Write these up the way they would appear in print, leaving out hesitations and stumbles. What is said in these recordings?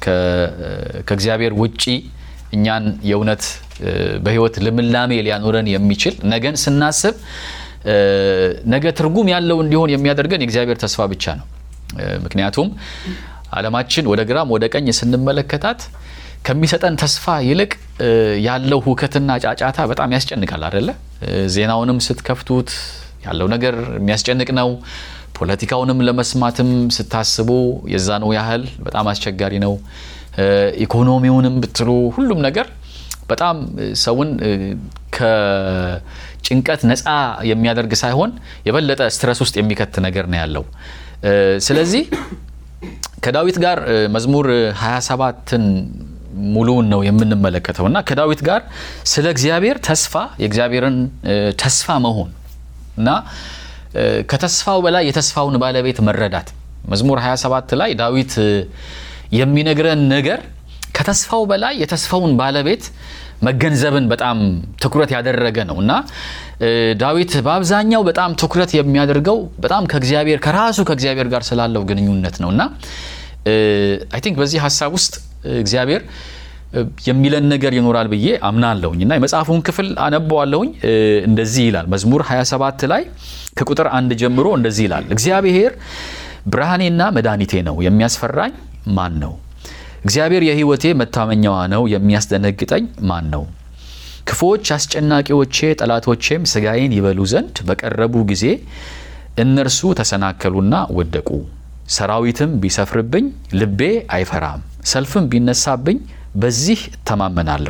ከእግዚአብሔር ውጪ እኛን የእውነት በህይወት ልምላሜ ሊያኖረን የሚችል ነገን ስናስብ ነገ ትርጉም ያለው እንዲሆን የሚያደርገን የእግዚአብሔር ተስፋ ብቻ ነው። ምክንያቱም ዓለማችን ወደ ግራም ወደ ቀኝ ስንመለከታት ከሚሰጠን ተስፋ ይልቅ ያለው ሁከትና ጫጫታ በጣም ያስጨንቃል አይደለ? ዜናውንም ስትከፍቱት ያለው ነገር የሚያስጨንቅ ነው። ፖለቲካውንም ለመስማትም ስታስቡ የዛኑ ያህል በጣም አስቸጋሪ ነው። ኢኮኖሚውንም ብትሉ ሁሉም ነገር በጣም ሰውን ከጭንቀት ነፃ የሚያደርግ ሳይሆን የበለጠ ስትረስ ውስጥ የሚከት ነገር ነው ያለው። ስለዚህ ከዳዊት ጋር መዝሙር 27ን ሙሉውን ነው የምንመለከተውና ከዳዊት ጋር ስለ እግዚአብሔር ተስፋ የእግዚአብሔርን ተስፋ መሆን እና ከተስፋው በላይ የተስፋውን ባለቤት መረዳት መዝሙር 27 ላይ ዳዊት የሚነግረን ነገር ከተስፋው በላይ የተስፋውን ባለቤት መገንዘብን በጣም ትኩረት ያደረገ ነውና ዳዊት በአብዛኛው በጣም ትኩረት የሚያደርገው በጣም ከእግዚአብሔር ከራሱ ከእግዚአብሔር ጋር ስላለው ግንኙነት ነውና አይ ቲንክ በዚህ ሐሳብ ውስጥ እግዚአብሔር የሚለን ነገር ይኖራል ብዬ አምናለሁኝና የመጽሐፉን ክፍል አነበዋለሁኝ። እንደዚህ ይላል መዝሙር 27 ላይ ከቁጥር 1 ጀምሮ እንደዚህ ይላል። እግዚአብሔር ብርሃኔና መድኃኒቴ ነው፣ የሚያስፈራኝ ማን ነው? እግዚአብሔር የሕይወቴ መታመኛዋ ነው፣ የሚያስደነግጠኝ ማን ነው? ክፉዎች አስጨናቂዎቼ ጠላቶቼም ሥጋዬን ይበሉ ዘንድ በቀረቡ ጊዜ እነርሱ ተሰናከሉና ወደቁ። ሰራዊትም ቢሰፍርብኝ ልቤ አይፈራም፣ ሰልፍም ቢነሳብኝ በዚህ እተማመናለሁ።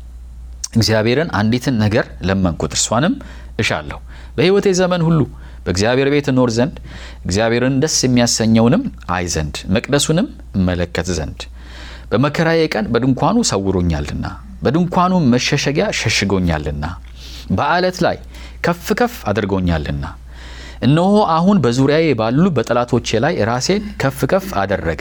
እግዚአብሔርን አንዲትን ነገር ለመንኩት፣ እርሷንም እሻለሁ፣ በሕይወቴ ዘመን ሁሉ በእግዚአብሔር ቤት እኖር ዘንድ እግዚአብሔርን ደስ የሚያሰኘውንም አይ ዘንድ መቅደሱንም እመለከት ዘንድ። በመከራዬ ቀን በድንኳኑ ሰውሮኛልና በድንኳኑም መሸሸጊያ ሸሽጎኛልና በዓለት ላይ ከፍ ከፍ አድርጎኛልና። እነሆ አሁን በዙሪያዬ ባሉ በጠላቶቼ ላይ ራሴን ከፍ ከፍ አደረገ።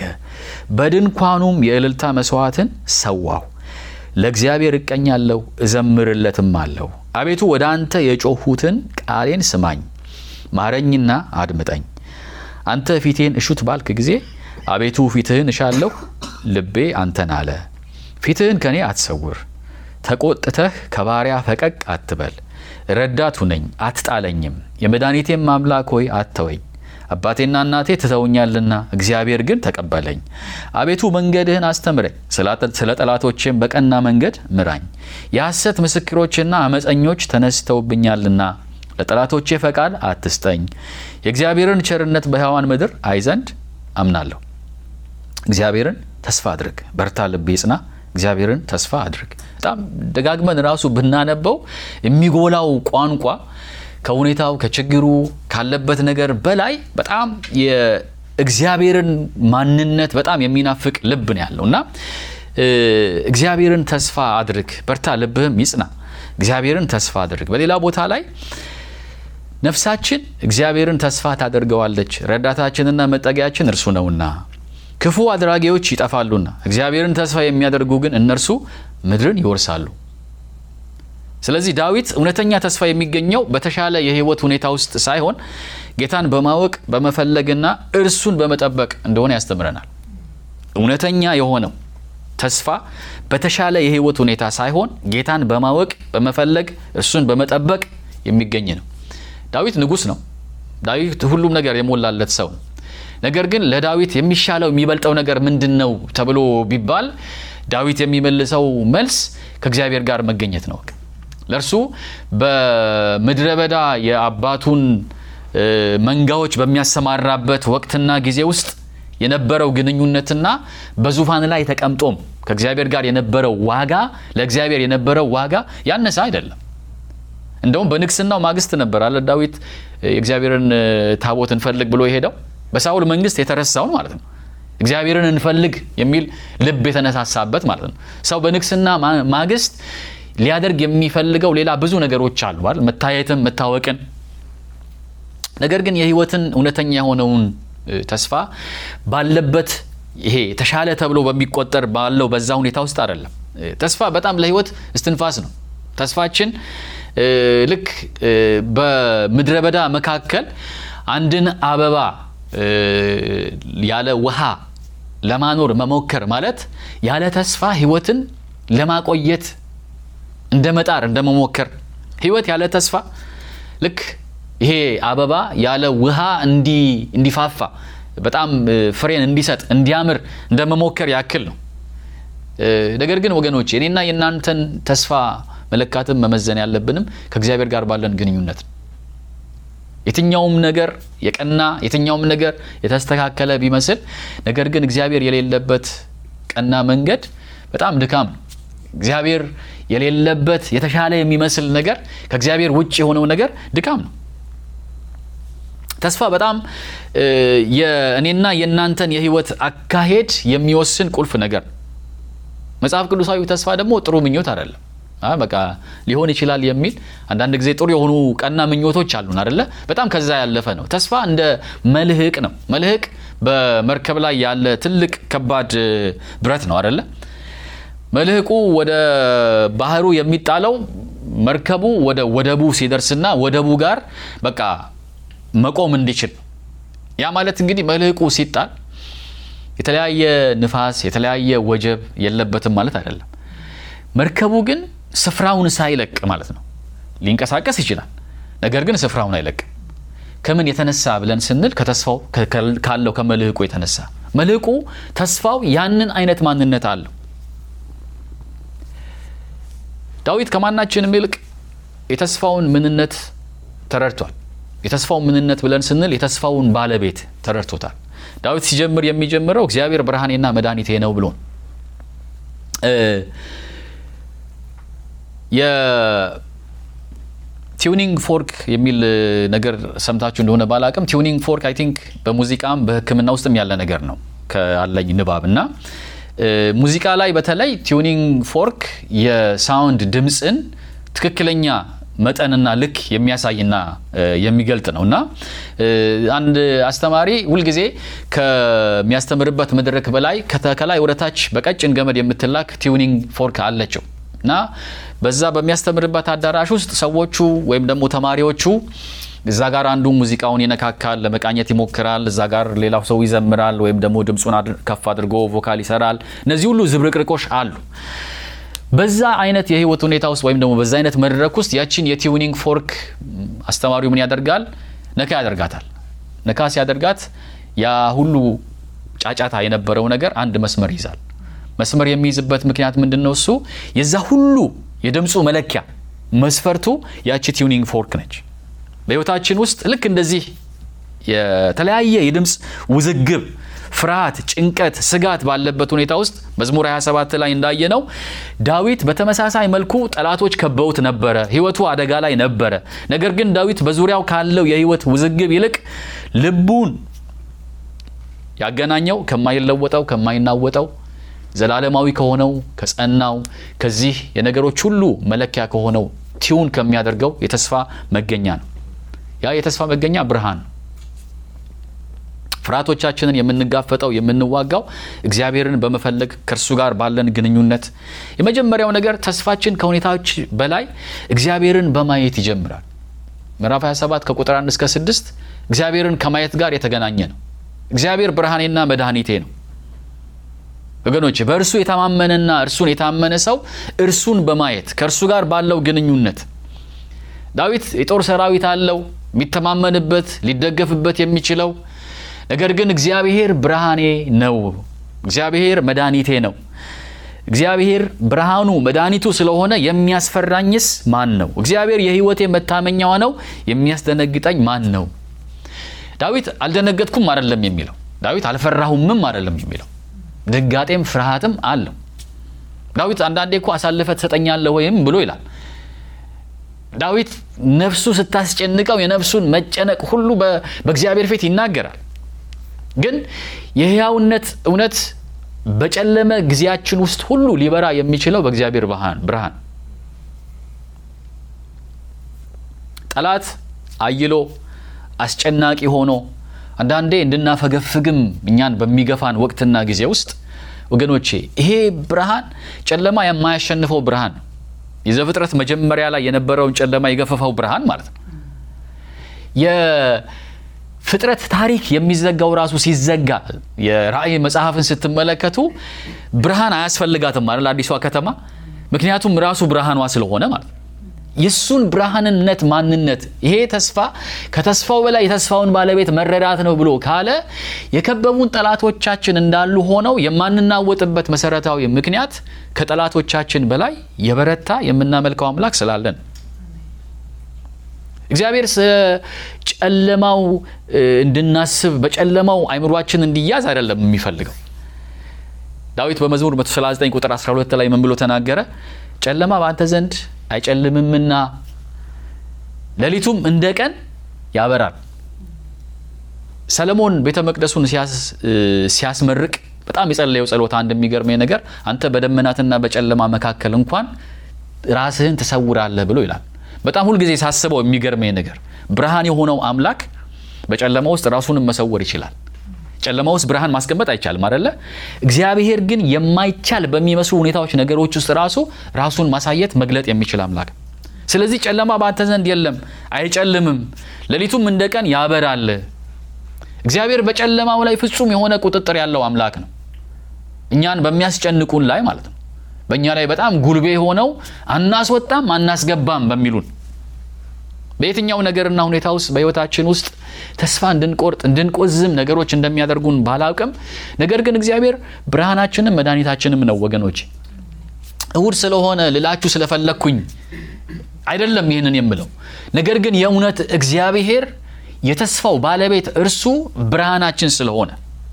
በድንኳኑም የእልልታ መስዋዕትን ሰዋሁ። ለእግዚአብሔር እቀኛለሁ እዘምርለትም አለሁ። አቤቱ ወደ አንተ የጮሁትን ቃሌን ስማኝ፣ ማረኝና አድምጠኝ። አንተ ፊቴን እሹት ባልክ ጊዜ አቤቱ ፊትህን እሻለሁ። ልቤ አንተን አለ። ፊትህን ከኔ አትሰውር፣ ተቆጥተህ ከባሪያ ፈቀቅ አትበል። ረዳት ሁነኝ አትጣለኝም፣ የመድኃኒቴም አምላክ ሆይ አትተወኝ። አባቴና እናቴ ትተውኛልና እግዚአብሔር ግን ተቀበለኝ። አቤቱ መንገድህን አስተምረኝ፣ ስለ ጠላቶቼም በቀና መንገድ ምራኝ። የሐሰት ምስክሮችና አመፀኞች ተነስተውብኛልና ለጠላቶቼ ፈቃድ አትስጠኝ። የእግዚአብሔርን ቸርነት በሕያዋን ምድር አይ ዘንድ አምናለሁ። እግዚአብሔርን ተስፋ አድርግ፣ በርታ፣ ልቤ ይጽና። እግዚአብሔርን ተስፋ አድርግ። በጣም ደጋግመን ራሱ ብናነበው የሚጎላው ቋንቋ ከሁኔታው ከችግሩ ካለበት ነገር በላይ በጣም የእግዚአብሔርን ማንነት በጣም የሚናፍቅ ልብ ነው ያለውና እግዚአብሔርን ተስፋ አድርግ፣ በርታ፣ ልብህም ይጽና። እግዚአብሔርን ተስፋ አድርግ። በሌላ ቦታ ላይ ነፍሳችን እግዚአብሔርን ተስፋ ታደርገዋለች፣ ረዳታችንና መጠጊያችን እርሱ ነውና። ክፉ አድራጊዎች ይጠፋሉና እግዚአብሔርን ተስፋ የሚያደርጉ ግን እነርሱ ምድርን ይወርሳሉ። ስለዚህ ዳዊት እውነተኛ ተስፋ የሚገኘው በተሻለ የህይወት ሁኔታ ውስጥ ሳይሆን ጌታን በማወቅ በመፈለግና እርሱን በመጠበቅ እንደሆነ ያስተምረናል። እውነተኛ የሆነው ተስፋ በተሻለ የህይወት ሁኔታ ሳይሆን ጌታን በማወቅ በመፈለግ እርሱን በመጠበቅ የሚገኝ ነው። ዳዊት ንጉስ ነው። ዳዊት ሁሉም ነገር የሞላለት ሰው ነው። ነገር ግን ለዳዊት የሚሻለው የሚበልጠው ነገር ምንድነው ተብሎ ቢባል ዳዊት የሚመልሰው መልስ ከእግዚአብሔር ጋር መገኘት ነው። ለርሱ በምድረ በዳ የአባቱን መንጋዎች በሚያሰማራበት ወቅትና ጊዜ ውስጥ የነበረው ግንኙነትና በዙፋን ላይ ተቀምጦም ከእግዚአብሔር ጋር የነበረው ዋጋ ለእግዚአብሔር የነበረው ዋጋ ያነሰ አይደለም። እንደውም በንግስናው ማግስት ነበር አለ ዳዊት የእግዚአብሔርን ታቦት እንፈልግ ብሎ የሄደው በሳውል መንግስት የተረሳው ማለት ነው። እግዚአብሔርን እንፈልግ የሚል ልብ የተነሳሳበት ማለት ነው። ሰው በንግስና ማግስት ሊያደርግ የሚፈልገው ሌላ ብዙ ነገሮች አሉ አይደል? መታየትም መታወቅን። ነገር ግን የህይወትን እውነተኛ የሆነውን ተስፋ ባለበት ይሄ ተሻለ ተብሎ በሚቆጠር ባለው በዛ ሁኔታ ውስጥ አይደለም። ተስፋ በጣም ለህይወት እስትንፋስ ነው። ተስፋችን ልክ በምድረ በዳ መካከል አንድን አበባ ያለ ውሃ ለማኖር መሞከር ማለት ያለ ተስፋ ህይወትን ለማቆየት እንደመጣር እንደመሞከር። ህይወት ያለ ተስፋ ልክ ይሄ አበባ ያለ ውሃ እንዲፋፋ በጣም ፍሬን እንዲሰጥ እንዲያምር እንደመሞከር ያክል ነው። ነገር ግን ወገኖች እኔና የእናንተን ተስፋ መለካትም መመዘን ያለብንም ከእግዚአብሔር ጋር ባለን ግንኙነት ነው። የትኛውም ነገር የቀና የትኛውም ነገር የተስተካከለ ቢመስል ነገር ግን እግዚአብሔር የሌለበት ቀና መንገድ በጣም ድካም ነው። እግዚአብሔር የሌለበት የተሻለ የሚመስል ነገር ከእግዚአብሔር ውጭ የሆነው ነገር ድካም ነው። ተስፋ በጣም የእኔና የእናንተን የህይወት አካሄድ የሚወስን ቁልፍ ነገር ነው። መጽሐፍ ቅዱሳዊ ተስፋ ደግሞ ጥሩ ምኞት አይደለም። በቃ ሊሆን ይችላል የሚል አንዳንድ ጊዜ ጥሩ የሆኑ ቀና ምኞቶች አሉን አይደለ? በጣም ከዛ ያለፈ ነው። ተስፋ እንደ መልህቅ ነው። መልህቅ በመርከብ ላይ ያለ ትልቅ ከባድ ብረት ነው አይደለ? መልህቁ ወደ ባህሩ የሚጣለው መርከቡ ወደ ወደቡ ሲደርስና ወደቡ ጋር በቃ መቆም እንዲችል። ያ ማለት እንግዲህ መልህቁ ሲጣል የተለያየ ንፋስ የተለያየ ወጀብ የለበትም ማለት አይደለም። መርከቡ ግን ስፍራውን ሳይለቅ ማለት ነው። ሊንቀሳቀስ ይችላል፣ ነገር ግን ስፍራውን አይለቅም። ከምን የተነሳ ብለን ስንል ከተስፋው ካለው ከመልህቁ የተነሳ። መልህቁ ተስፋው ያንን አይነት ማንነት አለው። ዳዊት ከማናችንም ይልቅ የተስፋውን ምንነት ተረድቷል። የተስፋውን ምንነት ብለን ስንል የተስፋውን ባለቤት ተረድቶታል። ዳዊት ሲጀምር የሚጀምረው እግዚአብሔር ብርሃኔና መድኃኒቴ ነው ብሎ የቲዩኒንግ ፎርክ የሚል ነገር ሰምታችሁ እንደሆነ ባላቅም ቲዩኒንግ ፎርክ አይ ቲንክ በሙዚቃም በሕክምና ውስጥም ያለ ነገር ነው ካለኝ ንባብና ሙዚቃ ላይ በተለይ ቲዩኒንግ ፎርክ የሳውንድ ድምፅን ትክክለኛ መጠንና ልክ የሚያሳይና የሚገልጥ ነውና አንድ አስተማሪ ሁልጊዜ ከሚያስተምርበት መድረክ በላይ ከላይ ወደታች በቀጭን ገመድ የምትላክ ቲዩኒንግ ፎርክ አለችው እና በዛ በሚያስተምርበት አዳራሽ ውስጥ ሰዎቹ ወይም ደግሞ ተማሪዎቹ እዛ ጋር አንዱ ሙዚቃውን ይነካካል፣ ለመቃኘት ይሞክራል፣ እዛ ጋር ሌላው ሰው ይዘምራል ወይም ደግሞ ድምጹን ከፍ አድርጎ ቮካል ይሰራል። እነዚህ ሁሉ ዝብርቅርቆሽ አሉ። በዛ አይነት የህይወት ሁኔታ ውስጥ ወይም ደግሞ በዛ አይነት መድረክ ውስጥ ያቺን የቲዩኒንግ ፎርክ አስተማሪው ምን ያደርጋል? ነካ ያደርጋታል። ነካ ሲያደርጋት ያ ሁሉ ጫጫታ የነበረው ነገር አንድ መስመር ይዛል። መስመር የሚይዝበት ምክንያት ምንድነው? እሱ የዛ ሁሉ የድምጹ መለኪያ መስፈርቱ ያቺ ቲዩኒንግ ፎርክ ነች። በህይወታችን ውስጥ ልክ እንደዚህ የተለያየ የድምጽ ውዝግብ፣ ፍርሃት፣ ጭንቀት፣ ስጋት ባለበት ሁኔታ ውስጥ መዝሙር 27 ላይ እንዳየነው ዳዊት በተመሳሳይ መልኩ ጠላቶች ከበውት ነበረ፣ ህይወቱ አደጋ ላይ ነበረ። ነገር ግን ዳዊት በዙሪያው ካለው የህይወት ውዝግብ ይልቅ ልቡን ያገናኘው ከማይለወጠው ከማይናወጠው ዘላለማዊ ከሆነው ከጸናው ከዚህ የነገሮች ሁሉ መለኪያ ከሆነው ቲዩን ከሚያደርገው የተስፋ መገኛ ነው። ያ የተስፋ መገኛ ብርሃን ነው። ፍርሃቶቻችንን የምንጋፈጠው የምንዋጋው እግዚአብሔርን በመፈለግ ከእርሱ ጋር ባለን ግንኙነት። የመጀመሪያው ነገር ተስፋችን ከሁኔታዎች በላይ እግዚአብሔርን በማየት ይጀምራል። ምዕራፍ 27 ከቁጥር 1 እስከ 6 እግዚአብሔርን ከማየት ጋር የተገናኘ ነው። እግዚአብሔር ብርሃኔና መድኃኒቴ ነው። ወገኖች በእርሱ የተማመነና እርሱን የታመነ ሰው እርሱን በማየት ከእርሱ ጋር ባለው ግንኙነት ዳዊት የጦር ሰራዊት አለው የሚተማመንበት ሊደገፍበት የሚችለው ነገር ግን እግዚአብሔር ብርሃኔ ነው፣ እግዚአብሔር መድኃኒቴ ነው፣ እግዚአብሔር ብርሃኑ መድኃኒቱ ስለሆነ የሚያስፈራኝስ ማን ነው? እግዚአብሔር የህይወቴ መታመኛዋ ነው፣ የሚያስደነግጠኝ ማን ነው? ዳዊት አልደነገጥኩም አይደለም የሚለው፣ ዳዊት አልፈራሁምም አይደለም የሚለው፣ ድንጋጤም ፍርሃትም አለው። ዳዊት አንዳንዴ እኮ አሳልፈ ትሰጠኛለህ ወይም ብሎ ይላል። ዳዊት ነፍሱ ስታስጨንቀው የነፍሱን መጨነቅ ሁሉ በእግዚአብሔር ፊት ይናገራል። ግን የሕያውነት እውነት በጨለመ ጊዜያችን ውስጥ ሁሉ ሊበራ የሚችለው በእግዚአብሔር ብርሃን። ጠላት አይሎ አስጨናቂ ሆኖ አንዳንዴ እንድናፈገፍግም እኛን በሚገፋን ወቅትና ጊዜ ውስጥ ወገኖቼ ይሄ ብርሃን ጨለማ የማያሸንፈው ብርሃን ነው። የዘፍጥረት መጀመሪያ ላይ የነበረውን ጨለማ የገፈፈው ብርሃን ማለት ነው። ፍጥረት ታሪክ የሚዘጋው ራሱ ሲዘጋ የራእይ መጽሐፍን ስትመለከቱ ብርሃን አያስፈልጋትም ማለት አዲሷ ከተማ ምክንያቱም ራሱ ብርሃኗ ስለሆነ ማለት የሱን ብርሃንነት ማንነት ይሄ ተስፋ ከተስፋው በላይ የተስፋውን ባለቤት መረዳት ነው ብሎ ካለ የከበቡን ጠላቶቻችን እንዳሉ ሆነው የማንናወጥበት መሰረታዊ ምክንያት ከጠላቶቻችን በላይ የበረታ የምናመልከው አምላክ ስላለን እግዚአብሔር ጨለማው እንድናስብ በጨለማው አይምሮአችን እንዲያዝ አይደለም የሚፈልገው ዳዊት በመዝሙር 139 ቁጥር 12 ላይ ምን ብሎ ተናገረ ጨለማ በአንተ ዘንድ አይጨልምምና ሌሊቱም እንደ ቀን ያበራል ሰለሞን ቤተ መቅደሱን ሲያስመርቅ በጣም የጸለየው ጸሎት አንድ የሚገርመኝ ነገር አንተ በደመናትና በጨለማ መካከል እንኳን ራስህን ተሰውራለህ ብሎ ይላል በጣም ሁሉ ጊዜ ሳስበው የሚገርመኝ ነገር ብርሃን የሆነው አምላክ በጨለማ ውስጥ ራሱን መሰወር ይችላል ጨለማ ውስጥ ብርሃን ማስቀመጥ አይቻልም አይደለ እግዚአብሔር ግን የማይቻል በሚመስሉ ሁኔታዎች ነገሮች ውስጥ ራሱን ማሳየት መግለጥ የሚችል አምላክ ስለዚህ ጨለማ በአንተ ዘንድ የለም አይጨልምም ሌሊቱም እንደ ቀን ያበራል እግዚአብሔር በጨለማው ላይ ፍጹም የሆነ ቁጥጥር ያለው አምላክ ነው እኛን በሚያስጨንቁን ላይ ማለት ነው በእኛ ላይ በጣም ጉልቤ ሆነው አናስወጣም አናስገባም በሚሉን በየትኛው ነገርና ሁኔታ ውስጥ በህይወታችን ውስጥ ተስፋ እንድንቆርጥ እንድንቆዝም ነገሮች እንደሚያደርጉን ባላውቅም ነገር ግን እግዚአብሔር ብርሃናችንም መድኃኒታችንም ነው ወገኖች እሁድ ስለሆነ ልላችሁ ስለፈለኩኝ አይደለም ይሄንን የምለው ነገር ግን የእውነት እግዚአብሔር የተስፋው ባለቤት እርሱ ብርሃናችን ስለሆነ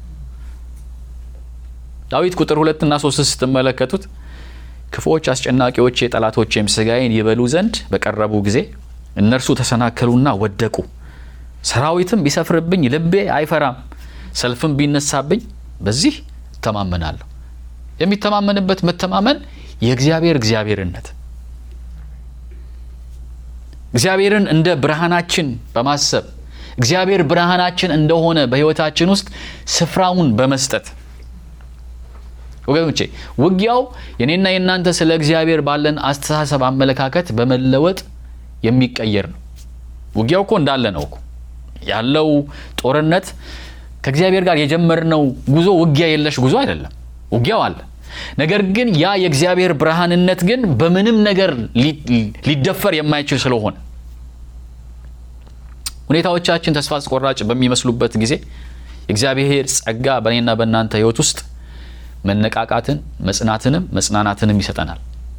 ዳዊት ቁጥር 2 እና 3 ስትመለከቱት ክፉዎች አስጨናቂዎች የጠላቶቼም ስጋዬን ይበሉ ዘንድ በቀረቡ ጊዜ እነርሱ ተሰናከሉና ወደቁ ሰራዊትም ቢሰፍርብኝ ልቤ አይፈራም ሰልፍም ቢነሳብኝ በዚህ ተማመናለሁ የሚተማመንበት መተማመን የእግዚአብሔርነት እግዚአብሔርን እንደ ብርሃናችን በማሰብ እግዚአብሔር ብርሃናችን እንደሆነ በህይወታችን ውስጥ ስፍራውን በመስጠት ወገኖቼ ውጊያው የኔና የናንተ ስለ እግዚአብሔር ባለን አስተሳሰብ አመለካከት በመለወጥ የሚቀየር ነው ውጊያው እኮ እንዳለ ነው እኮ ያለው ጦርነት ከእግዚአብሔር ጋር የጀመርነው ጉዞ ውጊያ የለሽ ጉዞ አይደለም ውጊያው አለ ነገር ግን ያ የእግዚአብሔር ብርሃንነት ግን በምንም ነገር ሊደፈር የማይችል ስለሆነ ሁኔታዎቻችን ተስፋ አስቆራጭ በሚመስሉበት ጊዜ የእግዚአብሔር ጸጋ በእኔና በእናንተ ህይወት ውስጥ መነቃቃትን መጽናትንም መጽናናትንም ይሰጠናል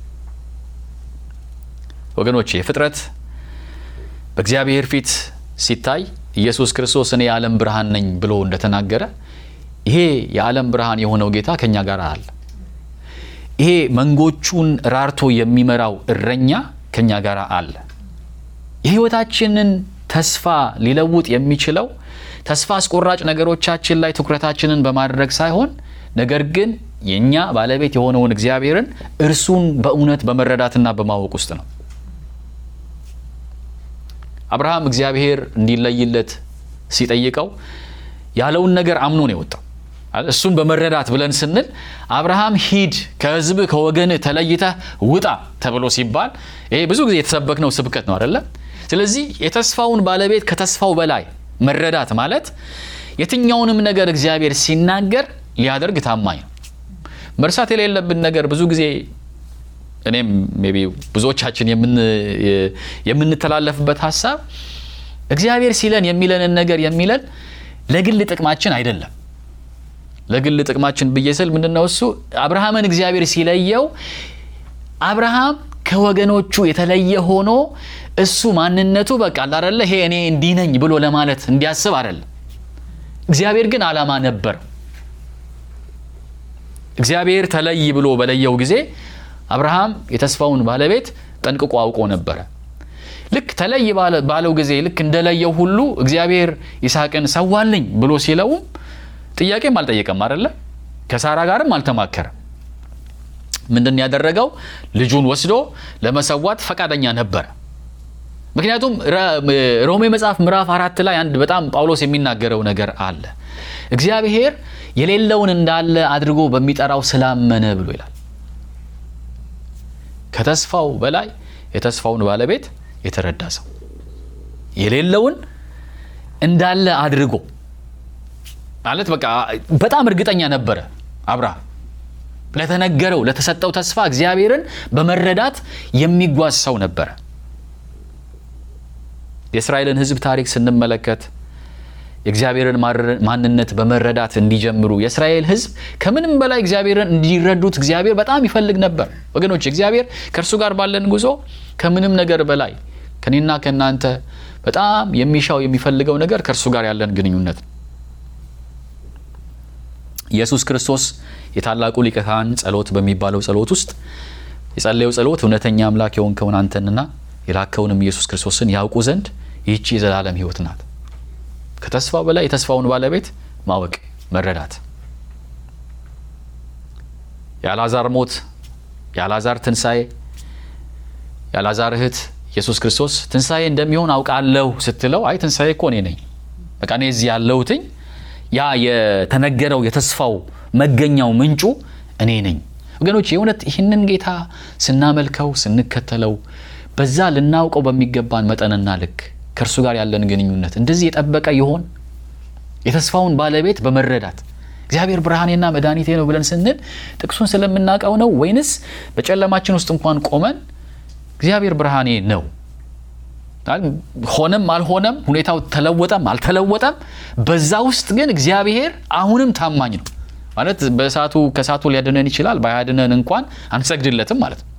ወገኖቼ ፍጥረት በእግዚአብሔር ፊት ሲታይ ኢየሱስ ክርስቶስ እኔ የዓለም ብርሃን ነኝ ብሎ እንደተናገረ ይሄ የዓለም ብርሃን የሆነው ጌታ ከኛ ጋር አለ ይሄ መንጎቹን ራርቶ የሚመራው እረኛ ከኛ ጋር አለ የህይወታችንን ተስፋ ሊለውጥ የሚችለው ተስፋ አስቆራጭ ነገሮቻችን ላይ ትኩረታችንን በማድረግ ሳይሆን ነገር ግን የኛ ባለቤት የሆነውን እግዚአብሔርን እርሱን በእውነት በመረዳትና በማወቅ ውስጥ ነው አብርሃም እግዚአብሔር እንዲለይለት ሲጠይቀው ያለውን ነገር አምኖ ነው የወጣው እሱን በመረዳት ብለን ስንል አብርሃም ሂድ ከህዝብ ከወገን ተለይተህ ውጣ ተብሎ ሲባል ይሄ ብዙ ጊዜ የተሰበከው ስብከት ነው አይደለ ስለዚህ የተስፋውን ባለቤት ከተስፋው በላይ መረዳት ማለት የትኛውንም ነገር እግዚአብሔር ሲናገር ሊያደርግ ታማኝ ነው መርሳት የሌለብን ነገር ብዙ ጊዜ እኔም ሜቢ ብዙዎቻችን የምንተላለፍበት ሐሳብ እግዚአብሔር ሲለን የሚለንን ነገር የሚለን ለግል ጥቅማችን አይደለም ለግል ጥቅማችን በየሰል ምንድነው እሱ አብርሃምን እግዚአብሔር ሲለየው አብርሃም ከወገኖቹ የተለየ ሆኖ እሱ ማንነቱ በቃ አይደለ ይሄ እኔ እንዲነኝ ብሎ ለማለት እንዲያስብ አይደለም እግዚአብሔር ግን ዓላማ ነበር እግዚአብሔር ተለይ ብሎ በለየው ጊዜ አብርሃም የተስፋውን ባለቤት ጠንቅቆ አውቆ ነበር ልክ ተለይ ባለው ጊዜ ልክ እንደለየው ሁሉ እግዚአብሔር ይስሐቅን ሰዋልኝ ብሎ ሲለው ጥያቄም አልጠየቀም አይደለ ከሳራ ጋርም አልተማከረም ምንድን ያደረገው ልጁን ወስዶ ለመሰዋት ፈቃደኛ ነበር ምክንያቱም ሮሜ መጽሐፍ ምዕራፍ 4 ላይ አንድ በጣም ጳውሎስ የሚናገረው ነገር አለ እግዚአብሔር የሌለውን እንዳለ አድርጎ በሚጠራው ስላመነ ብሎ ይላል ከተስፋው በላይ የተስፋውን ባለቤት የተረዳ ሰው የሌለውን እንዳለ አድርጎ ማለት በቃ በጣም እርግጠኛ ነበረ አብርሃም ለተነገረው ለተሰጠው ተስፋ እግዚአብሔርን በመረዳት የሚጓዝ ሰው ነበረ። የእስራኤልን ሕዝብ ታሪክ ስንመለከት የእግዚአብሔርን ማንነት በመረዳት እንዲጀምሩ የእስራኤል ሕዝብ ከምንም በላይ እግዚአብሔርን እንዲረዱት እግዚአብሔር በጣም ይፈልግ ነበር። ወገኖች እግዚአብሔር ከእርሱ ጋር ባለን ጉዞ ከምንም ነገር በላይ ከኔና ከእናንተ በጣም የሚሻው የሚፈልገው ነገር ከእርሱ ጋር ያለን ግንኙነት ነው። ኢየሱስ ክርስቶስ የታላቁ ሊቀ ካህን ጸሎት በሚባለው ጸሎት ውስጥ የጸለየው ጸሎት እውነተኛ አምላክ የሆንከውን አንተንና የላከውንም ኢየሱስ ክርስቶስን ያውቁ ዘንድ ይህቺ የዘላለም ሕይወት ናት። ከተስፋው በላይ የተስፋውን ባለቤት ማወቅ መረዳት። የአልዓዛር ሞት፣ የአልዓዛር ትንሣኤ፣ የአልዓዛር እህት ኢየሱስ ክርስቶስ ትንሣኤ እንደሚሆን አውቃለሁ ስትለው አይ ትንሣኤ እኮ እኔ ነኝ፣ በቃ እኔ እዚህ ያለሁትኝ ያ የተነገረው የተስፋው መገኛው ምንጩ እኔ ነኝ። ወገኖች የእውነት ይህንን ጌታ ስናመልከው ስንከተለው በዛ ልናውቀው በሚገባን መጠንና ልክ ከእርሱ ጋር ያለን ግንኙነት እንደዚህ የጠበቀ ይሆን? የተስፋውን ባለቤት በመረዳት እግዚአብሔር ብርሃኔና መድኃኒቴ ነው ብለን ስንል ጥቅሱን ስለምናውቀው ነው ወይንስ በጨለማችን ውስጥ እንኳን ቆመን እግዚአብሔር ብርሃኔ ነው ሆነም አልሆነም ሁኔታው ተለወጠም አልተለወጠም በዛ ውስጥ ግን እግዚአብሔር አሁንም ታማኝ ነው ማለት በእሳቱ ከእሳቱ ሊያድነን ይችላል ባያድነን እንኳን አንሰግድለትም ማለት ነው።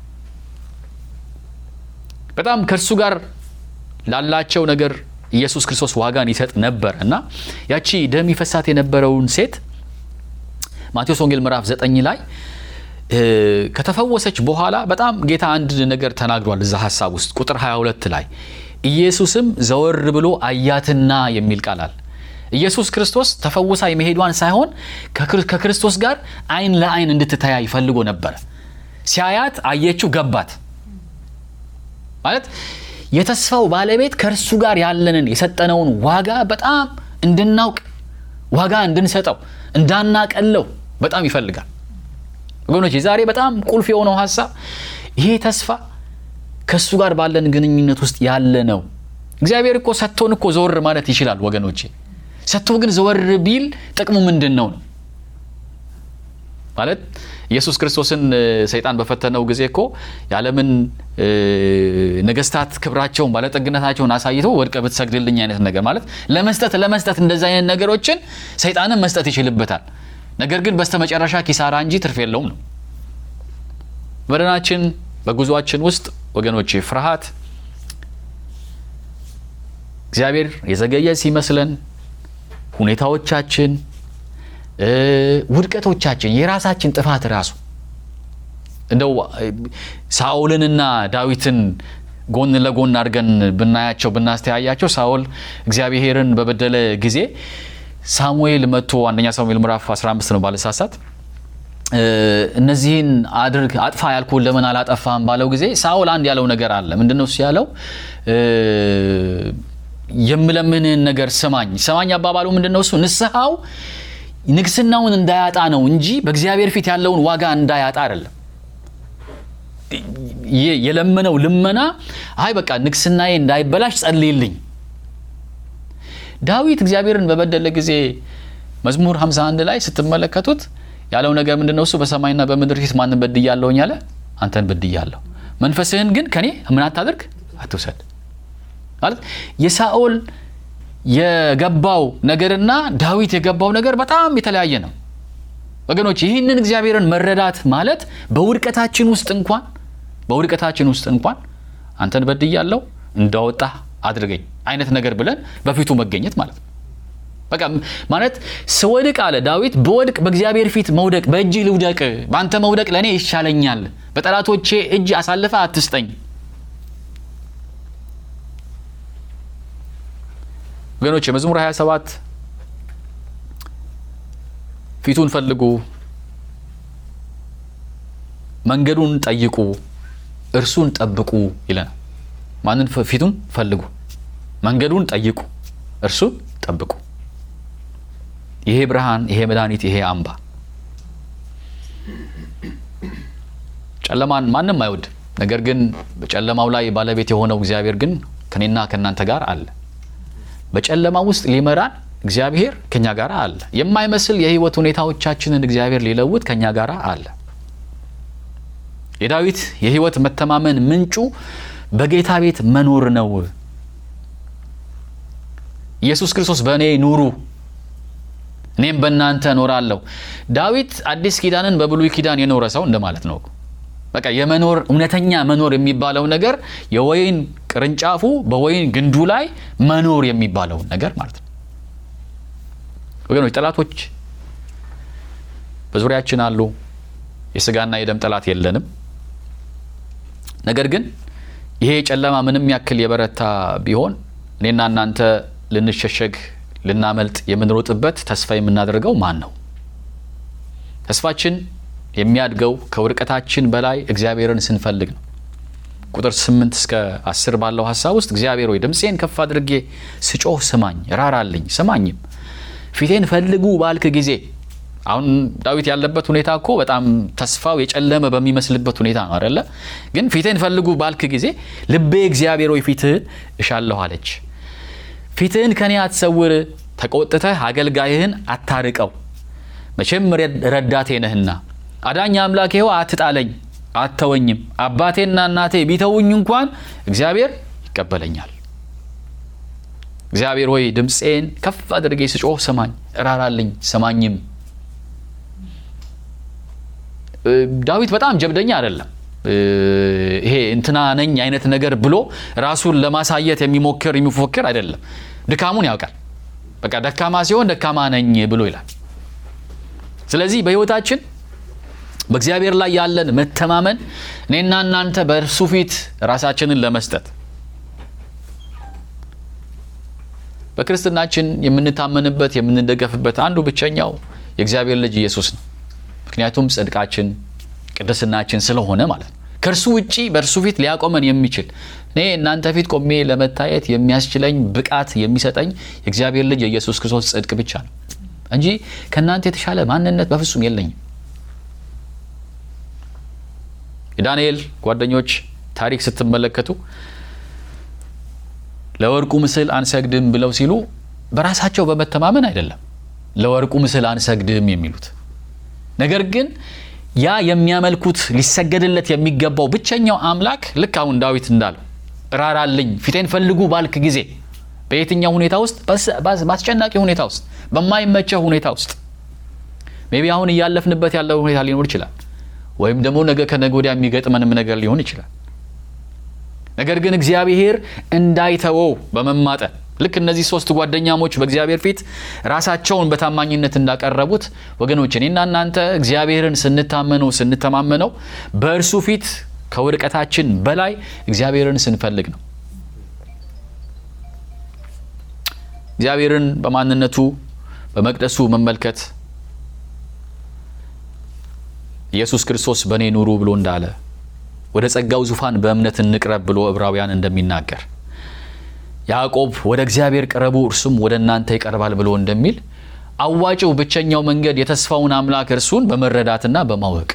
በጣም ከእርሱ ጋር ላላቸው ነገር ኢየሱስ ክርስቶስ ዋጋን ይሰጥ ነበር እና ያቺ ደም ይፈሳት የነበረውን ሴት ማቴዎስ ወንጌል ምዕራፍ 9 ላይ ከተፈወሰች በኋላ በጣም ጌታ አንድ ነገር ተናግሯል እዛ ሐሳብ ውስጥ ቁጥር 22 ላይ ኢየሱስም ዘወር ብሎ አያትና የሚል ቃል አለ። ኢየሱስ ክርስቶስ ተፈውሳ የመሄዷን ሳይሆን ከክርስቶስ ጋር አይን ለአይን እንድትተያይ ፈልጎ ነበር። ሲያያት አየችው፣ ገባት ማለት የተስፋው ባለቤት ከእርሱ ጋር ያለንን የሰጠነውን ዋጋ በጣም እንድናውቅ ዋጋ እንድንሰጠው እንዳናቀለው በጣም ይፈልጋል። ወገኖች ዛሬ በጣም ቁልፍ የሆነው ሐሳብ ይሄ ተስፋ ከእሱ ጋር ባለን ግንኙነት ውስጥ ያለ ነው። እግዚአብሔር እኮ ሰጥቶን እኮ ዘወር ማለት ይችላል ወገኖቼ። ሰጥቶ ግን ዘወር ቢል ጥቅሙ ምንድን ነው? ማለት ኢየሱስ ክርስቶስን ሰይጣን በፈተነው ጊዜ እኮ የዓለምን ነገስታት ክብራቸውን ባለጠግነታቸውን አሳይተው ወድቀ ብትሰግድልኝ አይነት ነገር ማለት ለመስጠት እንደዛ አይነት ነገሮችን ሰይጣንን መስጠት ይችልበታል። ነገር ግን በስተመጨረሻ ኪሳራ እንጂ ትርፍ የለውም ነው። በደናችን በጉዟችን ውስጥ ወገኖቼ ፍርሃት እግዚአብሔር የዘገየ ሲመስለን ሁኔታዎቻችን ውድቀቶቻችን የራሳችን ጥፋት ራሱ እንደው ሳኦልንና ዳዊትን ጎን ለጎን አድርገን ብናያቸው ብናስተያያቸው ሳኦል እግዚአብሔርን በበደለ ጊዜ ሳሙኤል መጥቶ አንደኛ ሳሙኤል ምዕራፍ 15 ነው ባለሳሳት እነዚህን አድርግ አጥፋ ያልኩን ለምን አላጠፋም ባለው ጊዜ ሳኦል አንድ ያለው ነገር አለ። ምንድነው እሱ ያለው? የምለምንህን ነገር ሰማኝ አባባሉ ምንድነው እሱ? ንስሐው ንግስናውን እንዳያጣ ነው እንጂ በእግዚአብሔር ፊት ያለውን ዋጋ እንዳያጣ አይደለም። የለመነው ልመና አይ በቃ ንግስናዬ እንዳይበላሽ ጸልይልኝ። ዳዊት እግዚአብሔርን በበደለ ጊዜ መዝሙር 51 ላይ ስትመለከቱት ያለው ነገር ምንድነው እሱ? በሰማይና በምድር ፊት ማንን በድያለሁኝ አለ? አንተን በድያለሁ፣ መንፈስህን ግን ከኔ ምን አታድርግ አትውሰድ። ማለት የሳኦል የገባው ነገርና ዳዊት የገባው ነገር በጣም የተለያየ ነው ወገኖች። ይህንን እግዚአብሔርን መረዳት ማለት በውድቀታችን ውስጥ እንኳን አንተን በድያለሁ እንዳወጣ አድርገኝ አይነት ነገር ብለን በፊቱ መገኘት ማለት ነው። በቃ ማለት ስወድቅ አለ ዳዊት በወድቅ በእግዚአብሔር ፊት መውደቅ በእጅ ልውደቅ፣ በአንተ መውደቅ ለኔ ይሻለኛል፣ በጠላቶቼ እጅ አሳልፈ አትስጠኝ። ወገኖች መዝሙር 27 ፊቱን ፈልጉ፣ መንገዱን ጠይቁ፣ እርሱን ጠብቁ ይለናል። ማንን ፊቱን ፈልጉ፣ መንገዱን ጠይቁ፣ እርሱን ጠብቁ። ይሄ ብርሃን፣ ይሄ መድኃኒት፣ ይሄ አምባ። ጨለማን ማንም አይወድ። ነገር ግን በጨለማው ላይ ባለቤት የሆነው እግዚአብሔር ግን ከኔና ከናንተ ጋር አለ። በጨለማ ውስጥ ሊመራን እግዚአብሔር ከኛ ጋር አለ። የማይመስል የህይወት ሁኔታዎቻችንን እግዚአብሔር ሊለውጥ ከኛ ጋር አለ። የዳዊት የህይወት መተማመን ምንጩ በጌታ ቤት መኖር ነው። ኢየሱስ ክርስቶስ በእኔ ኑሩ እኔም በእናንተ እኖራለሁ። ዳዊት አዲስ ኪዳንን በብሉይ ኪዳን የኖረ ሰው እንደማለት ነው። በቃ የመኖር እውነተኛ መኖር የሚባለው ነገር የወይን ቅርንጫፉ በወይን ግንዱ ላይ መኖር የሚባለው ነገር ማለት ነው። ወገኖች ጠላቶች በዙሪያችን አሉ። የስጋና የደም ጠላት የለንም። ነገር ግን ይሄ ጨለማ ምንም ያክል የበረታ ቢሆን እኔና እናንተ ልንሸሸግ ልናመልጥ የምንሮጥበት ተስፋ የምናደርገው ማን ነው? ተስፋችን የሚያድገው ከውድቀታችን በላይ እግዚአብሔርን ስንፈልግ ነው። ቁጥር 8 እስከ 10 ባለው ሐሳብ ውስጥ እግዚአብሔር ሆይ ድምፄን ከፍ አድርጌ ስጮህ ስማኝ፣ ራራልኝ ስማኝም፣ ፊቴን ፈልጉ ባልክ ጊዜ። አሁን ዳዊት ያለበት ሁኔታ እኮ በጣም ተስፋው የጨለመ በሚመስልበት ሁኔታ ነው አይደለ? ግን ፊቴን ፈልጉ ባልክ ጊዜ ልቤ እግዚአብሔር ሆይ ፊትህን እሻለሁ አለች። ፊትህን ከኔ አትሰውር፣ ተቆጥተህ አገልጋይህን አታርቀው። መቼም ረዳቴ ነህና አዳኝ አምላኬ ሆይ አትጣለኝ አትተወኝም። አባቴና እናቴ ቢተውኝ እንኳን እግዚአብሔር ይቀበለኛል። እግዚአብሔር ሆይ ድምፄን ከፍ አድርጌ ስጮህ ስማኝ፣ ራራልኝ ስማኝም። ዳዊት በጣም ጀብደኛ አይደለም። ይሄ እንትና ነኝ አይነት ነገር ብሎ ራሱን ለማሳየት የሚፎክር አይደለም። ድካሙን ያውቃል። በቃ ደካማ ሲሆን ደካማ ነኝ ብሎ ይላል። ስለዚህ በህይወታችን በእግዚአብሔር ላይ ያለን መተማመን እኔና እናንተ በእርሱ ፊት ራሳችንን ለመስጠት በክርስትናችን የምንታመንበት የምንደገፍበት አንዱ ብቸኛው የእግዚአብሔር ልጅ ኢየሱስ ነው። ምክንያቱም ጽድቃችን ቅድስናችን ስለሆነ ማለት ነው። ከእርሱ ውጪ በእርሱ ፊት ሊያቆመን የሚችል እኔ እናንተ ፊት ቆሜ ለመታየት የሚያስችለኝ ብቃት የሚሰጠኝ የእግዚአብሔር ልጅ የኢየሱስ ክርስቶስ ጽድቅ ብቻ ነው እንጂ ከእናንተ የተሻለ ማንነት በፍጹም የለኝም። የዳንኤል ጓደኞች ታሪክ ስትመለከቱ ለወርቁ ምስል አንሰግድም ብለው ሲሉ በራሳቸው በመተማመን አይደለም ለወርቁ ምስል አንሰግድም የሚሉት። ነገር ግን ያ የሚያመልኩት ሊሰገድለት የሚገባው ብቸኛው አምላክ ልክ አሁን ዳዊት እንዳለው ራራልኝ ፊቴን ፈልጉ ባልክ ጊዜ በየትኛው ሁኔታ ውስጥ በአስጨናቂ ሁኔታ ውስጥ በማይመቸው ሁኔታ ውስጥ ሜቢ አሁን እያለፍንበት ያለው ሁኔታ ሊኖር ይችላል፣ ወይም ደግሞ ነገ ከነገ ወዲያ የሚገጥመንም ነገር ሊሆን ይችላል። ነገር ግን እግዚአብሔር እንዳይተወው በመማጠን ልክ እነዚህ ሶስት ጓደኛሞች በእግዚአብሔር ፊት ራሳቸውን በታማኝነት እንዳቀረቡት ወገኖች እኔና እናንተ እግዚአብሔርን ስንተማመነው በእርሱ ፊት ከውድቀታችን በላይ እግዚአብሔርን ስንፈልግ ነው። እግዚአብሔርን በማንነቱ በመቅደሱ መመልከት ኢየሱስ ክርስቶስ በእኔ ኑሩ ብሎ እንዳለ ወደ ጸጋው ዙፋን በእምነት እንቅረብ ብሎ ዕብራውያን እንደሚናገር ያዕቆብ ወደ እግዚአብሔር ቅረቡ እርሱም ወደ እናንተ ይቀርባል ብሎ እንደሚል አዋጭው ብቸኛው መንገድ የተስፋውን አምላክ እርሱን በመረዳትና በማወቅ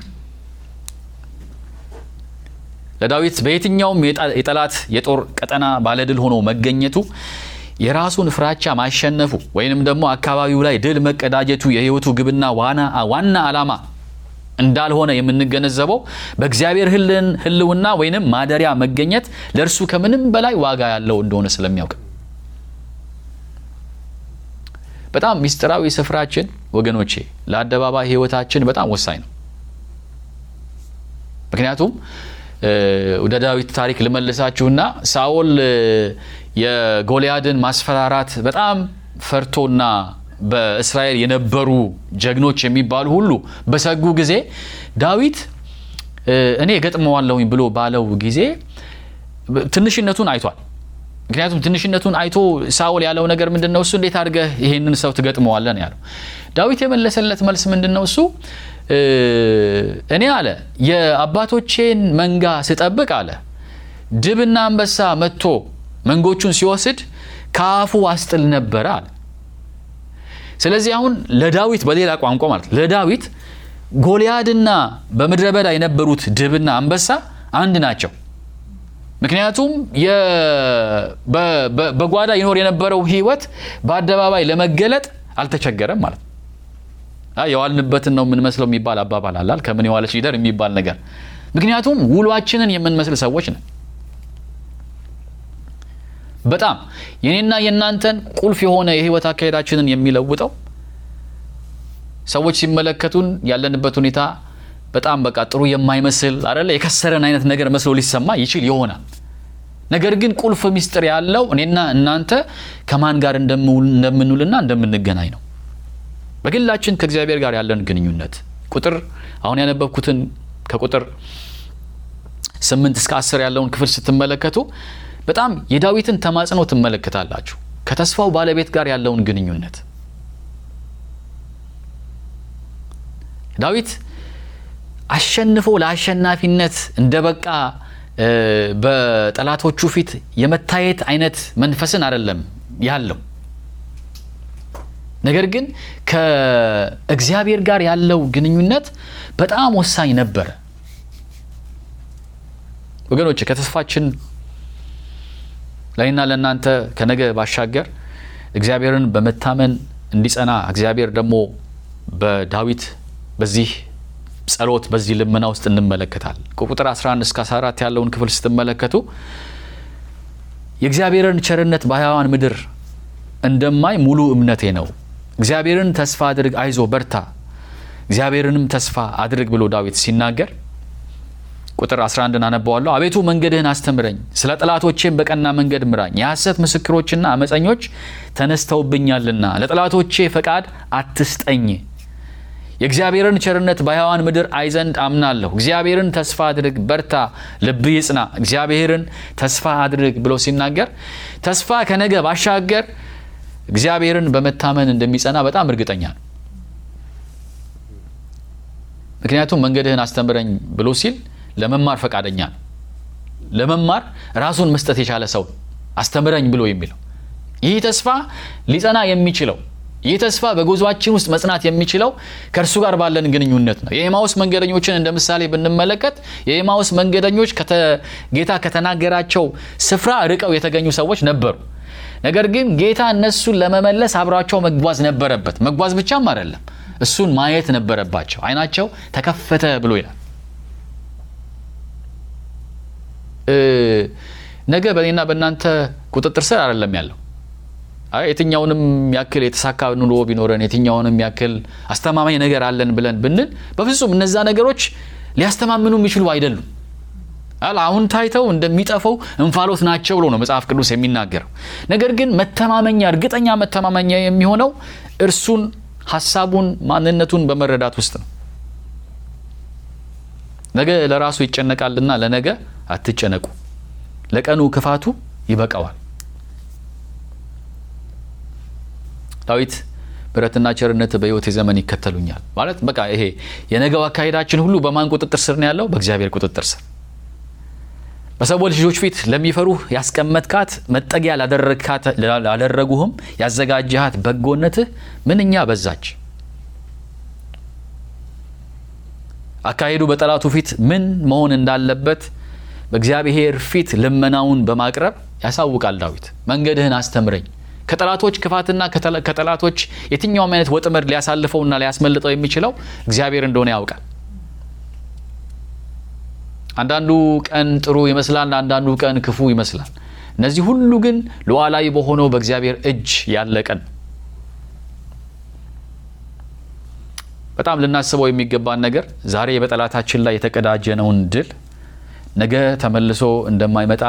ለዳዊት በየትኛውም የጠላት የጦር ቀጠና ባለድል ሆኖ መገኘቱ የራሱን ፍራቻ ማሸነፉ ወይንም ደግሞ አካባቢው ላይ ድል መቀዳጀቱ የህይወቱ ግብና ዋና ዓላማ እንዳልሆነ የምንገነዘበው በእግዚአብሔር ህልውና ወይንም ማደሪያ መገኘት ለእርሱ ከምንም በላይ ዋጋ ያለው እንደሆነ ስለሚያውቅ በጣም ሚስጥራዊ ስፍራችን ወገኖቼ ለአደባባይ ህይወታችን በጣም ወሳኝ ነው። ምክንያቱም ወደ ዳዊት ታሪክ ልመልሳችሁና ሳኦል የጎልያድን ማስፈራራት በጣም ፈርቶና በእስራኤል የነበሩ ጀግኖች የሚባሉ ሁሉ በሰጉ ጊዜ ዳዊት እኔ ገጥመዋለሁኝ ብሎ ባለው ጊዜ ትንሽነቱን አይቷል። ምክንያቱም ትንሽነቱን አይቶ ሳኦል ያለው ነገር ምንድነው? እሱ እንዴት አድርገህ ይሄንን ሰው ትገጥመዋለህ ያለው። ዳዊት የመለሰለት መልስ ምንድነው? እሱ እኔ አለ የአባቶቼን መንጋ ስጠብቅ አለ ድብና አንበሳ መጥቶ መንጎቹን ሲወስድ ከአፉ አስጥል ነበር አለ። ስለዚህ አሁን ለዳዊት በሌላ ቋንቋ ማለት ለዳዊት ጎልያድና በምድረ በዳ የነበሩት ድብና አንበሳ አንድ ናቸው። ምክንያቱም በጓዳ ይኖር የነበረው ህይወት በአደባባይ ለመገለጥ አልተቸገረም ማለት ነው። የዋልንበትን ነው የምንመስለው የሚባል አባባል አላል ከምን የዋለች ይደር የሚባል ነገር። ምክንያቱም ውሏችንን የምንመስል ሰዎች ነን። በጣም የኔና የናንተን ቁልፍ የሆነ የህይወት አካሄዳችንን የሚለውጠው ሰዎች ሲመለከቱን ያለንበት ሁኔታ በጣም በቃ ጥሩ የማይመስል አይደለ የከሰረን አይነት ነገር መስሎ ሊሰማ ይችል ይሆናል። ነገር ግን ቁልፍ ሚስጥር ያለው እኔና እናንተ ከማን ጋር እንደምንውልና እንደምንገናኝ ነው። በግላችን ከእግዚአብሔር ጋር ያለን ግንኙነት ቁጥር አሁን ያነበብኩትን ከቁጥር 8 እስከ 10 ያለውን ክፍል ስትመለከቱ በጣም የዳዊትን ተማጽኖ ትመለከታላችሁ። ከተስፋው ባለቤት ጋር ያለውን ግንኙነት ዳዊት አሸንፎ ለአሸናፊነት እንደበቃ በጠላቶቹ ፊት የመታየት አይነት መንፈስን አይደለም ያለው። ነገር ግን ከእግዚአብሔር ጋር ያለው ግንኙነት በጣም ወሳኝ ነበር። ወገኖች ከተስፋችን ለእኔና ለእናንተ ከነገ ባሻገር እግዚአብሔርን በመታመን እንዲጸና እግዚአብሔር ደግሞ በዳዊት በዚህ ጸሎት በዚህ ልመና ውስጥ እንመለከታለን። ቁጥር 11 እስከ 14 ያለውን ክፍል ስትመለከቱ የእግዚአብሔርን ቸርነት በሕያዋን ምድር እንደማይ ሙሉ እምነቴ ነው። እግዚአብሔርን ተስፋ አድርግ፣ አይዞ በርታ፣ እግዚአብሔርንም ተስፋ አድርግ ብሎ ዳዊት ሲናገር ቁጥር 11 አነበዋለሁ። አቤቱ መንገድህን አስተምረኝ፣ ስለ ጠላቶቼም በቀና መንገድ ምራኝ። የሐሰት ምስክሮችና አመፀኞች ተነስተውብኛልና ለጠላቶቼ ፈቃድ አትስጠኝ። የእግዚአብሔርን ቸርነት በሕያዋን ምድር አይ ዘንድ አምናለሁ። እግዚአብሔርን ተስፋ አድርግ፣ በርታ፣ ልብህ ይጽና፣ እግዚአብሔርን ተስፋ አድርግ ብሎ ሲናገር ተስፋ ከነገ ባሻገር እግዚአብሔርን በመታመን እንደሚጸና በጣም እርግጠኛ ነው። ምክንያቱም መንገድህን አስተምረኝ ብሎ ሲል ለመማር ፈቃደኛ ነው። ለመማር ራሱን መስጠት የቻለ ሰው አስተምረኝ ብሎ የሚለው ይህ ተስፋ ሊጸና የሚችለው ይህ ተስፋ በጉዟችን ውስጥ መጽናት የሚችለው ከእርሱ ጋር ባለን ግንኙነት ነው። የኤማውስ መንገደኞችን እንደ ምሳሌ ብንመለከት የኤማውስ መንገደኞች ጌታ ከተናገራቸው ስፍራ ርቀው የተገኙ ሰዎች ነበሩ። ነገር ግን ጌታ እነሱን ለመመለስ አብሯቸው መጓዝ ነበረበት። መጓዝ ብቻም አይደለም፣ እሱን ማየት ነበረባቸው። አይናቸው ተከፈተ ብሎ ይላል። ነገ በእኔና በእናንተ ቁጥጥር ስር አይደለም ያለው። የትኛውንም ያክል የተሳካ ኑሮ ቢኖረን የትኛውንም ያክል አስተማማኝ ነገር አለን ብለን ብንል በፍጹም እነዛ ነገሮች ሊያስተማምኑ የሚችሉ አይደሉም። አሁን ታይተው እንደሚጠፈው እንፋሎት ናቸው ብሎ ነው መጽሐፍ ቅዱስ የሚናገረው። ነገር ግን መተማመኛ እርግጠኛ መተማመኛ የሚሆነው እርሱን ሐሳቡን ማንነቱን በመረዳት ውስጥ ነው። ነገ ለራሱ ይጨነቃልና ለነገ አትጨነቁ፣ ለቀኑ ክፋቱ ይበቃዋል። ዳዊት ምሕረትና ቸርነት በሕይወቴ ዘመን ይከተሉኛል ማለት በቃ ይሄ የነገው አካሄዳችን ሁሉ በማን ቁጥጥር ስር ነው ያለው? በእግዚአብሔር ቁጥጥር ስር። በሰዎች ልጆች ፊት ለሚፈሩህ ያስቀመጥካት መጠጊያ ላደረጉህም ያዘጋጀሃት በጎነትህ ምንኛ በዛች። አካሄዱ በጠላቱ ፊት ምን መሆን እንዳለበት በእግዚአብሔር ፊት ልመናውን በማቅረብ ያሳውቃል ዳዊት። መንገድህን አስተምረኝ። ከጠላቶች ክፋትና ከጠላቶች የትኛውም አይነት ወጥመድ ሊያሳልፈውና ሊያስመልጠው የሚችለው እግዚአብሔር እንደሆነ ያውቃል። አንዳንዱ ቀን ጥሩ ይመስላል፣ አንዳንዱ ቀን ክፉ ይመስላል። እነዚህ ሁሉ ግን ሉዓላዊ በሆነው በእግዚአብሔር እጅ ያለ ቀን። በጣም ልናስበው የሚገባን ነገር ዛሬ በጠላታችን ላይ የተቀዳጀነውን ድል ነገ ተመልሶ እንደማይመጣ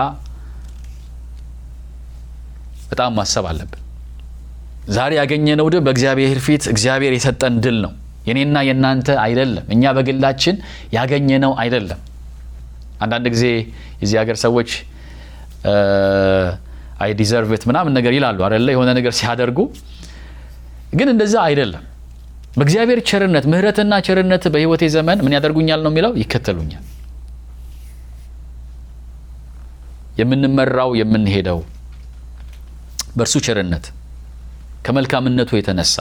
በጣም ማሰብ አለብን። ዛሬ ያገኘነው ድል በእግዚአብሔር ፊት እግዚአብሔር የሰጠን ድል ነው። የኔና የናንተ አይደለም። እኛ በግላችን ያገኘነው አይደለም። አንዳንድ ጊዜ የዚህ ሀገር ሰዎች አይ ዲዘርቭ ኢት ምናምን ነገር ይላሉ አይደለ? የሆነ ነገር ሲያደርጉ ግን እንደዛ አይደለም። በእግዚአብሔር ቸርነት ምሕረትና ቸርነት በሕይወቴ ዘመን ምን ያደርጉኛል ነው የሚለው? ይከተሉኛል። የምንመራው የምንሄደው በእርሱ ቸርነት ከመልካምነቱ የተነሳ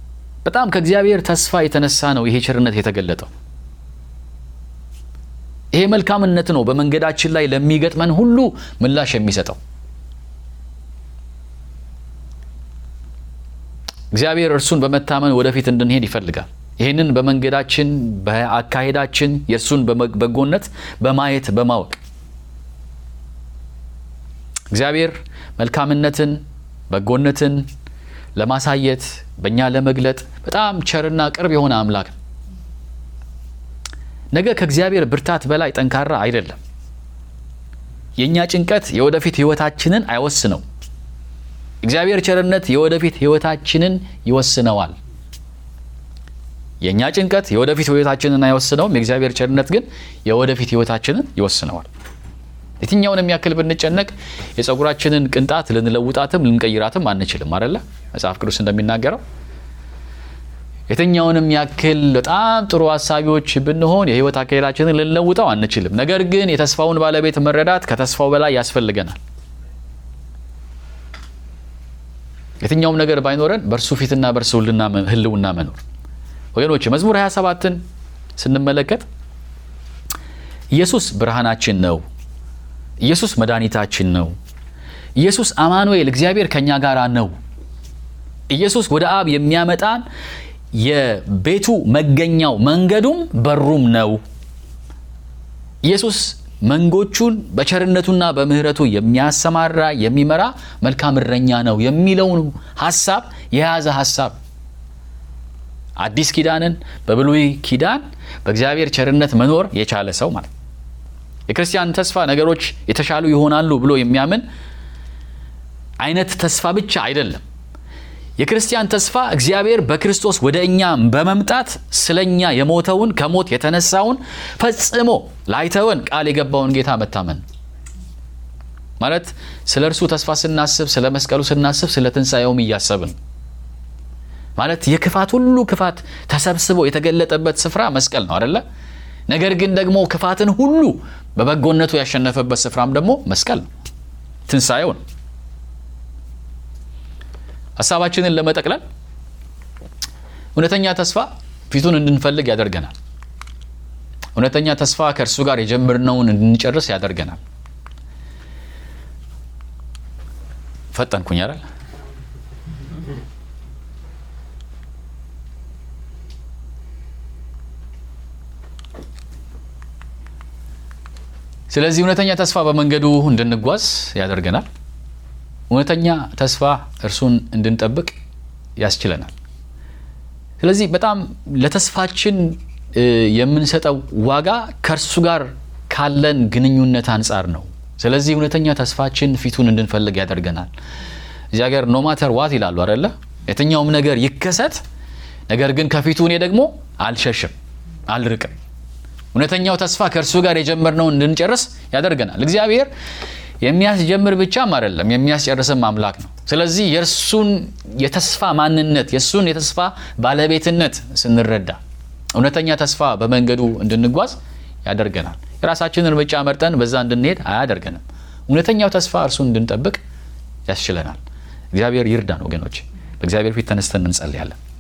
በጣም ከእግዚአብሔር ተስፋ የተነሳ ነው ይሄ ቸርነት የተገለጠው። ይሄ መልካምነት ነው በመንገዳችን ላይ ለሚገጥመን ሁሉ ምላሽ የሚሰጠው። እግዚአብሔር እርሱን በመታመን ወደፊት እንድንሄድ ይፈልጋል። ይህንን በመንገዳችን በአካሄዳችን የእርሱን በጎነት በማየት በማወቅ እግዚአብሔር መልካምነትን በጎነትን ለማሳየት በእኛ ለመግለጥ በጣም ቸርና ቅርብ የሆነ አምላክ ነው። ነገ ከእግዚአብሔር ብርታት በላይ ጠንካራ አይደለም። የእኛ ጭንቀት የወደፊት ሕይወታችንን አይወስነው። እግዚአብሔር ቸርነት የወደፊት ሕይወታችንን ይወስነዋል። የእኛ ጭንቀት የወደፊት ሕይወታችንን አይወስነውም። የእግዚአብሔር ቸርነት ግን የወደፊት ሕይወታችንን ይወስነዋል። የትኛውንም ያክል ብንጨነቅ የፀጉራችንን ቅንጣት ልንለውጣትም ልንቀይራትም አንችልም አይደለ? መጽሐፍ ቅዱስ እንደሚናገረው የትኛውንም ያክል በጣም ጥሩ ሐሳቢዎች ብንሆን የሕይወት አካሄዳችንን ልንለውጠው አንችልም። ነገር ግን የተስፋውን ባለቤት መረዳት ከተስፋው በላይ ያስፈልገናል። የትኛውም ነገር ባይኖረን በእርሱ ፊትና በእርሱ ህልውና መኖር። ወገኖች መዝሙር 27ን ስንመለከት ኢየሱስ ብርሃናችን ነው፣ ኢየሱስ መድኃኒታችን ነው፣ ኢየሱስ አማኑኤል እግዚአብሔር ከኛ ጋር ነው፣ ኢየሱስ ወደ አብ የሚያመጣን የቤቱ መገኛው መንገዱም በሩም ነው፣ ኢየሱስ መንጎቹን በቸርነቱና በምህረቱ የሚያሰማራ የሚመራ መልካም እረኛ ነው የሚለውን ሐሳብ የያዘ ሐሳብ አዲስ ኪዳንን በብሉይ ኪዳን በእግዚአብሔር ቸርነት መኖር የቻለ ሰው ማለት የክርስቲያን ተስፋ ነገሮች የተሻሉ ይሆናሉ ብሎ የሚያምን አይነት ተስፋ ብቻ አይደለም። የክርስቲያን ተስፋ እግዚአብሔር በክርስቶስ ወደ እኛ በመምጣት ስለኛ የሞተውን ከሞት የተነሳውን ፈጽሞ ላይተወን ቃል የገባውን ጌታ መታመን ማለት ስለ እርሱ ተስፋ ስናስብ፣ ስለ መስቀሉ ስናስብ፣ ስለ ትንሣኤውም እያሰብን ማለት የክፋት ሁሉ ክፋት ተሰብስቦ የተገለጠበት ስፍራ መስቀል ነው አይደለ? ነገር ግን ደግሞ ክፋትን ሁሉ በበጎነቱ ያሸነፈበት ስፍራም ደግሞ መስቀል ነው፣ ትንሣኤው ነው። ሐሳባችንን ለመጠቅለል እውነተኛ ተስፋ ፊቱን እንድንፈልግ ያደርገናል። እውነተኛ ተስፋ ከእርሱ ጋር የጀመርነውን እንድንጨርስ ያደርገናል። ፈጠንኩኝ አይደል? ስለዚህ እውነተኛ ተስፋ በመንገዱ እንድንጓዝ ያደርገናል። እውነተኛ ተስፋ እርሱን እንድንጠብቅ ያስችለናል። ስለዚህ በጣም ለተስፋችን የምንሰጠው ዋጋ ከእርሱ ጋር ካለን ግንኙነት አንጻር ነው። ስለዚህ እውነተኛ ተስፋችን ፊቱን እንድንፈልግ ያደርገናል። እዚህ ሀገር ኖ ማተር ዋት ይላሉ አይደለ? የትኛውም ነገር ይከሰት፣ ነገር ግን ከፊቱ እኔ ደግሞ አልሸሽም፣ አልርቅም። እውነተኛው ተስፋ ከእርሱ ጋር የጀመርነውን እንድንጨርስ ያደርገናል። እግዚአብሔር የሚያስጀምር ብቻም አይደለም የሚያስጨርስም አምላክ ነው። ስለዚህ የእርሱን የተስፋ ማንነት የእሱን የተስፋ ባለቤትነት ስንረዳ እውነተኛ ተስፋ በመንገዱ እንድንጓዝ ያደርገናል። የራሳችንን እርምጃ መርጠን በዛ እንድንሄድ አያደርገንም። እውነተኛው ተስፋ እርሱን እንድንጠብቅ ያስችለናል። እግዚአብሔር ይርዳን ወገኖች። በእግዚአብሔር ፊት ተነስተን እንጸልያለን።